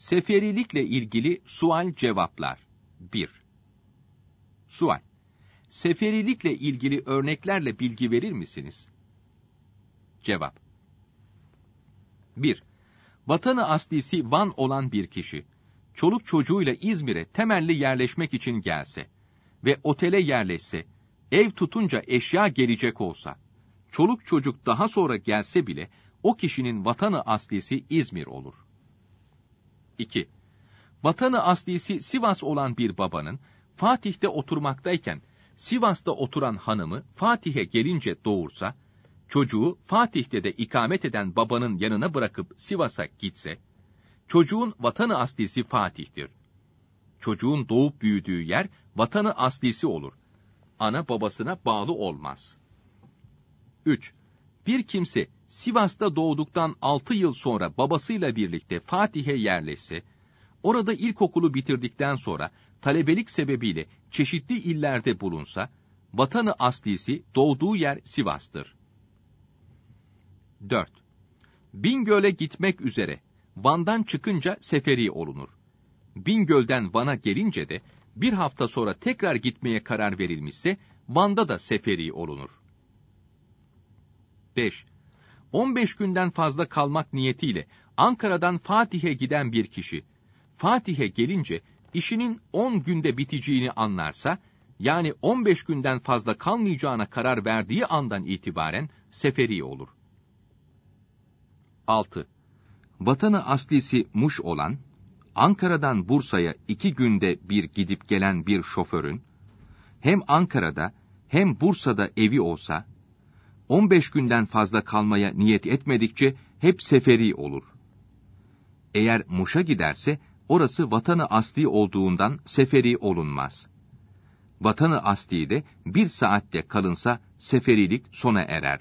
Seferilikle ilgili sual cevaplar. 1. Sual. Seferilikle ilgili örneklerle bilgi verir misiniz? Cevap. 1. Vatanı aslisi Van olan bir kişi, çoluk çocuğuyla İzmir'e temelli yerleşmek için gelse ve otele yerleşse, ev tutunca eşya gelecek olsa, çoluk çocuk daha sonra gelse bile, o kişinin vatanı aslisi İzmir olur. 2. Vatanı aslisi Sivas olan bir babanın, Fatih'te oturmaktayken, Sivas'ta oturan hanımı Fatih'e gelince doğursa, çocuğu Fatih'te de ikamet eden babanın yanına bırakıp Sivas'a gitse, çocuğun vatanı aslisi Fatih'tir. Çocuğun doğup büyüdüğü yer vatanı aslisi olur. Ana babasına bağlı olmaz. 3. Bir kimse Sivas'ta doğduktan 6 yıl sonra babasıyla birlikte Fatih'e yerleşse, orada ilkokulu bitirdikten sonra talebelik sebebiyle çeşitli illerde bulunsa, vatanı aslisi doğduğu yer Sivas'tır. 4. Bingöl'e gitmek üzere Van'dan çıkınca seferi olunur. Bingöl'den Van'a gelince de bir hafta sonra tekrar gitmeye karar verilmişse Van'da da seferi olunur. 5. 15 günden fazla kalmak niyetiyle Ankara'dan Fatih'e giden bir kişi, Fatih'e gelince işinin 10 günde biteceğini anlarsa, yani 15 günden fazla kalmayacağına karar verdiği andan itibaren seferi olur. 6. Vatanı aslisi Muş olan, Ankara'dan Bursa'ya 2 günde bir gidip gelen bir şoförün, hem Ankara'da hem Bursa'da evi olsa, 15 günden fazla kalmaya niyet etmedikçe hep seferi olur. Eğer Muş'a giderse, orası vatanı asli olduğundan seferi olunmaz. Vatanı asli de 1 saatte kalınsa seferilik sona erer.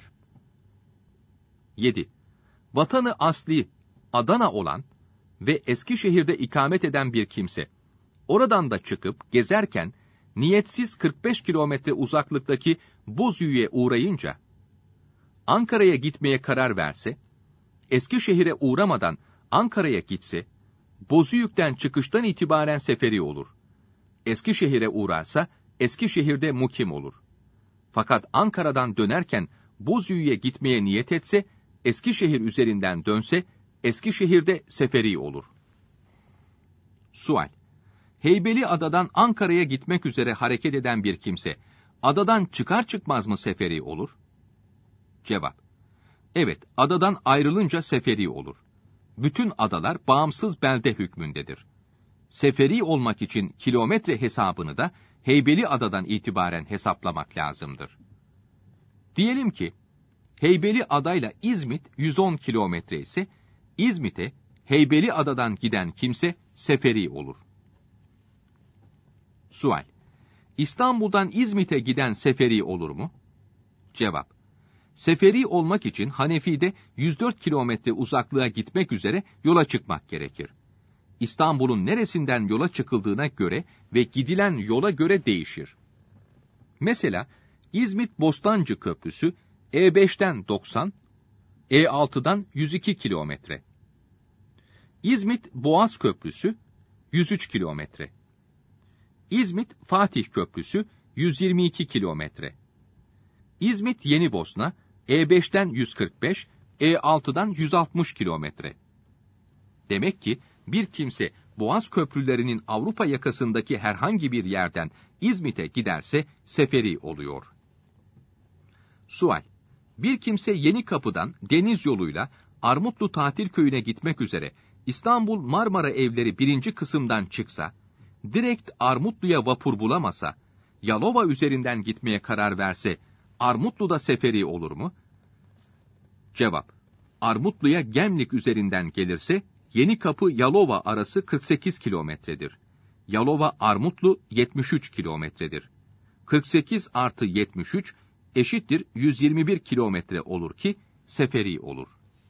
7. Vatanı asli Adana olan ve Eskişehir'de ikamet eden bir kimse, oradan da çıkıp gezerken, niyetsiz 45 kilometre uzaklıktaki Bozüyük'e uğrayınca, Ankara'ya gitmeye karar verse, Eskişehir'e uğramadan Ankara'ya gitse, Bozüyük'ten çıkıştan itibaren seferi olur. Eskişehir'e uğrarsa, Eskişehir'de mukim olur. Fakat Ankara'dan dönerken Bozüyük'e gitmeye niyet etse, Eskişehir üzerinden dönse, Eskişehir'de seferi olur. Sual. Heybeliada'dan Ankara'ya gitmek üzere hareket eden bir kimse, adadan çıkar çıkmaz mı seferi olur? Cevap. Evet, adadan ayrılınca seferi olur. Bütün adalar bağımsız belde hükmündedir. Seferi olmak için kilometre hesabını da Heybeliada'dan itibaren hesaplamak lazımdır. Diyelim ki, Heybeliada'yla İzmit 110 kilometre ise, İzmit'e Heybeliada'dan giden kimse seferi olur. Sual. İstanbul'dan İzmit'e giden seferi olur mu? Cevap. Seferi olmak için Hanefi'de 104 kilometre uzaklığa gitmek üzere yola çıkmak gerekir. İstanbul'un neresinden yola çıkıldığına göre ve gidilen yola göre değişir. Mesela İzmit-Bostancı Köprüsü E5'ten 90, E6'dan 102 kilometre. İzmit-Boğaz Köprüsü 103 kilometre. İzmit-Fatih Köprüsü 122 kilometre. İzmit-Yenibosna E5'ten 145, E6'dan 160 kilometre. Demek ki bir kimse Boğaz köprülerinin Avrupa yakasındaki herhangi bir yerden İzmit'e giderse seferi oluyor. Sual. Bir kimse Yenikapı'dan deniz yoluyla Armutlu Tatil Köyü'ne gitmek üzere İstanbul Marmara Evleri 1. kısımdan çıksa, direkt Armutlu'ya vapur bulamasa, Yalova üzerinden gitmeye karar verse, Armutlu'da seferi olur mu? Cevap. Armutlu'ya Gemlik üzerinden gelirse, Yenikapı-Yalova arası 48 kilometredir. Yalova-Armutlu 73 kilometredir. 48 artı 73 eşittir 121 kilometre olur ki seferi olur.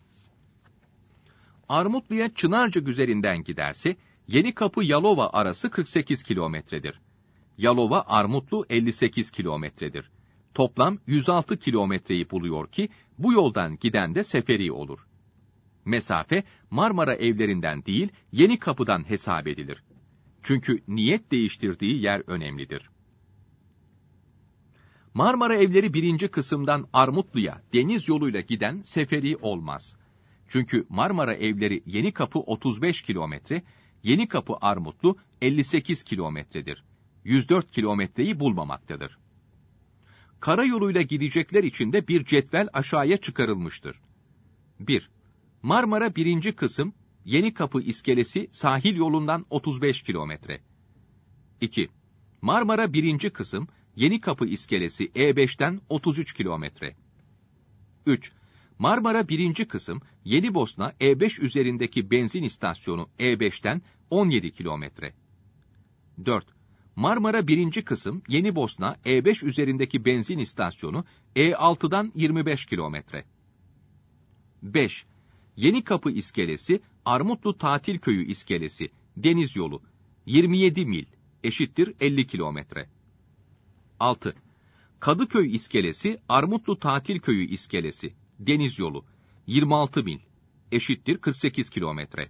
Armutlu'ya Çınarcık üzerinden giderse, Yenikapı-Yalova arası 48 kilometredir. Yalova-Armutlu 58 kilometredir. Toplam 106 kilometreyi buluyor ki bu yoldan giden de seferi olur. Mesafe Marmara Evlerinden değil, Yenikapı'dan hesap edilir. Çünkü niyet değiştirdiği yer önemlidir. Marmara Evleri 1. kısımdan Armutlu'ya deniz yoluyla giden seferi olmaz. Çünkü Marmara Evleri Yenikapı 35 kilometre, Yenikapı Armutlu 58 kilometredir. 104 kilometreyi bulmamaktadır. Karayoluyla gidecekler için de bir cetvel aşağıya çıkarılmıştır. 1. Marmara 1. kısım Yenikapı iskelesi sahil yolundan 35 kilometre. 2. Marmara 1. kısım Yenikapı iskelesi E5'ten 33 kilometre. 3. Marmara 1. kısım Yenibosna E5 üzerindeki benzin istasyonu E5'ten 17 kilometre. 4. Marmara 1. kısım Yenibosna E5 üzerindeki benzin istasyonu E6'dan 25 kilometre. 5. Yenikapı iskelesi Armutlu Tatil Köyü iskelesi deniz yolu 27 mil eşittir 50 kilometre. 6. Kadıköy iskelesi Armutlu Tatil Köyü iskelesi deniz yolu 26 mil eşittir 48 kilometre.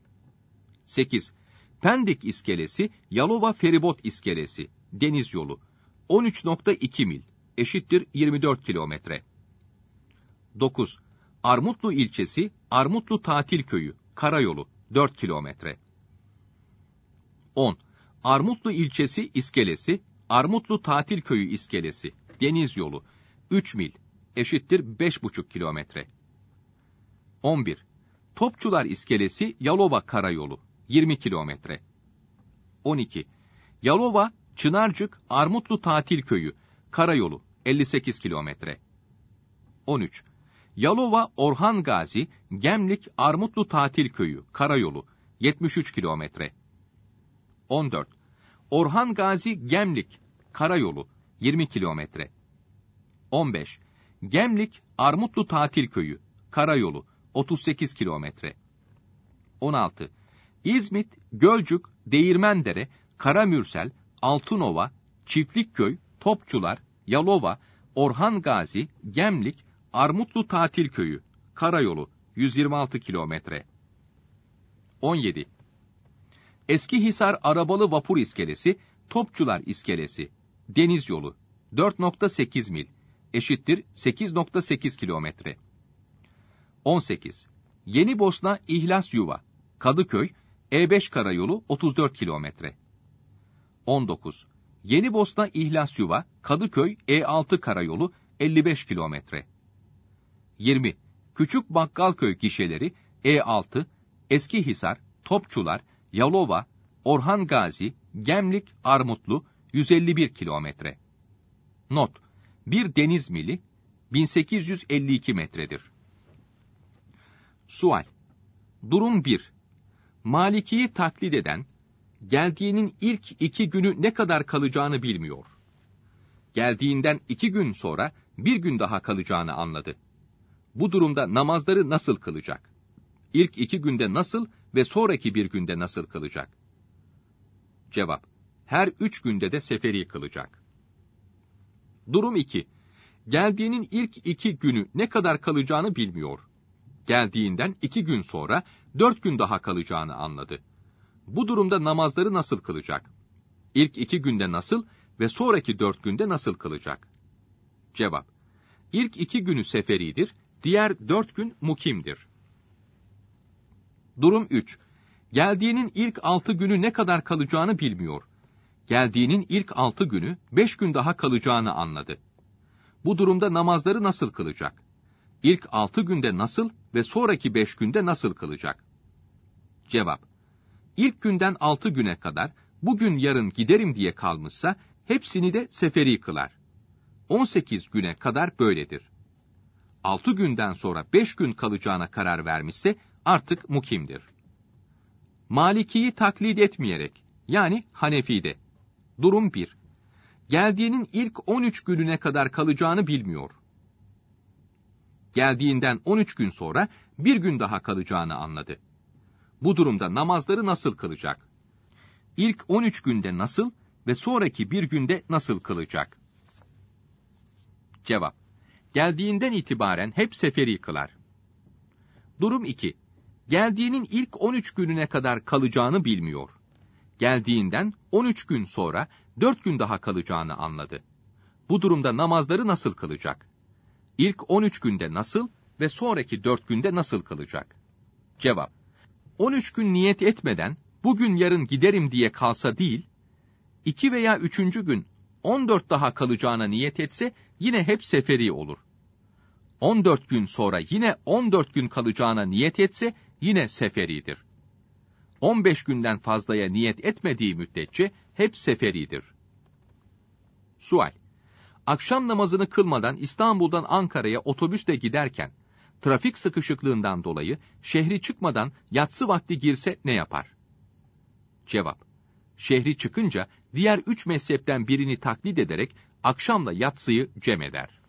8. Pendik iskelesi Yalova Feribot iskelesi deniz yolu 13.2 mil eşittir 24 kilometre. 9. Armutlu ilçesi Armutlu Tatil Köyü karayolu 4 kilometre. 10. Armutlu ilçesi iskelesi Armutlu Tatil Köyü iskelesi deniz yolu 3 mil eşittir 5,5 kilometre. 11. Topçular iskelesi Yalova karayolu 20 kilometre. 12. Yalova Çınarcık Armutlu Tatil Köyü karayolu 58 kilometre. 13. Yalova Orhan Gazi Gemlik Armutlu Tatil Köyü karayolu 73 kilometre. 14. Orhan Gazi Gemlik karayolu 20 kilometre. 15. Gemlik Armutlu Tatil Köyü karayolu 38 kilometre. 16. İzmit Gölcük Değirmendere Karamürsel Altınova Çiftlikköy Topçular Yalova Orhan Gazi Gemlik Armutlu Tatil Köyü karayolu 126 kilometre. 17. Eskihisar Arabalı Vapur İskelesi Topçular İskelesi deniz yolu 4,8 mil eşittir 8,8 kilometre. 18. Yenibosna İhlas Yuva Kadıköy E5 karayolu 34 kilometre. 19. Yenibosna İhlas Yuva Kadıköy E6 karayolu 55 kilometre. 20. Küçük Bakkalköy gişeleri E6, Eskihisar, Topçular, Yalova, Orhan Gazi, Gemlik, Armutlu 151 kilometre. Not: bir deniz mili 1852 metredir. Sual: Durum 1. Maliki'yi taklit eden, geldiğinin ilk 2 günü ne kadar kalacağını bilmiyor. Geldiğinden 2 gün sonra 1 gün daha kalacağını anladı. Bu durumda namazları nasıl kılacak? İlk 2 günde nasıl ve sonraki 1 günde nasıl kılacak? Cevap: her 3 günde de seferi kılacak. Durum 2. Geldiğinin ilk 2 günü ne kadar kalacağını bilmiyor. Geldiğinden 2 gün sonra 4 gün daha kalacağını anladı. Bu durumda namazları nasıl kılacak? İlk 2 günde nasıl ve sonraki 4 günde nasıl kılacak? Cevap: İlk 2 günü seferidir, diğer 4 gün mukimdir. Durum 3. Geldiğinin ilk 6 günü ne kadar kalacağını bilmiyor. Geldiğinin ilk 6 günü 5 gün daha kalacağını anladı. Bu durumda namazları nasıl kılacak? İlk 6 günde nasıl ve sonraki 5 günde nasıl kılacak? Cevap: İlk günden 6 güne kadar bugün yarın giderim diye kalmışsa hepsini de seferi kılar. 18 güne kadar böyledir. 6 günden sonra 5 gün kalacağına karar vermişse artık mukimdir. Maliki'yi taklit etmeyerek, yani Hanefi'de. Durum 1. Geldiğinin ilk 13 gününe kadar kalacağını bilmiyor. Geldiğinden 13 gün sonra 1 gün daha kalacağını anladı. Bu durumda namazları nasıl kılacak? İlk 13 günde nasıl ve sonraki 1 günde nasıl kılacak? Cevap: geldiğinden itibaren hep seferi kılar. Durum 2. Geldiğinin ilk 13 gününe kadar kalacağını bilmiyor. Geldiğinden 13 gün sonra 4 gün daha kalacağını anladı. Bu durumda namazları nasıl kılacak? İlk 13 günde nasıl ve sonraki 4 günde nasıl kılacak? Cevap: 13 gün niyet etmeden bugün yarın giderim diye kalsa değil, 2 veya 3. gün 14 daha kalacağına niyet etse yine hep seferi olur. 14 gün sonra yine 14 gün kalacağına niyet etse yine seferidir. 15 günden fazlaya niyet etmediği müddetçe hep seferidir. Sual: Akşam namazını kılmadan İstanbul'dan Ankara'ya otobüsle giderken, trafik sıkışıklığından dolayı şehri çıkmadan yatsı vakti girse ne yapar? Cevap: Şehri çıkınca diğer 3 mezhepten birini taklit ederek akşamla yatsıyı cem eder.